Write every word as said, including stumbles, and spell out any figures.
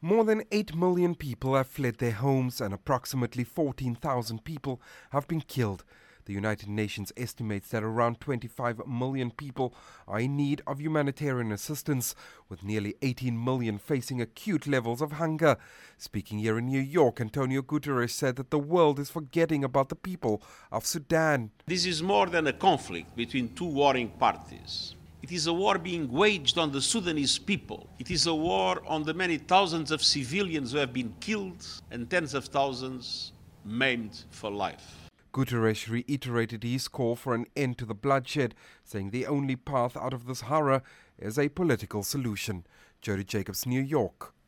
More than eight million people have fled their homes and approximately fourteen thousand people have been killed. The United Nations estimates that around twenty-five million people are in need of humanitarian assistance, with nearly eighteen million facing acute levels of hunger. Speaking here in New York, Antonio Guterres said that the world is forgetting about the people of Sudan. This is more than a conflict between two warring parties. It is a war being waged on the Sudanese people. It is a war on the many thousands of civilians who have been killed and tens of thousands maimed for life. Guterres reiterated his call for an end to the bloodshed, saying the only path out of this horror is a political solution. Jody Jacobs, New York.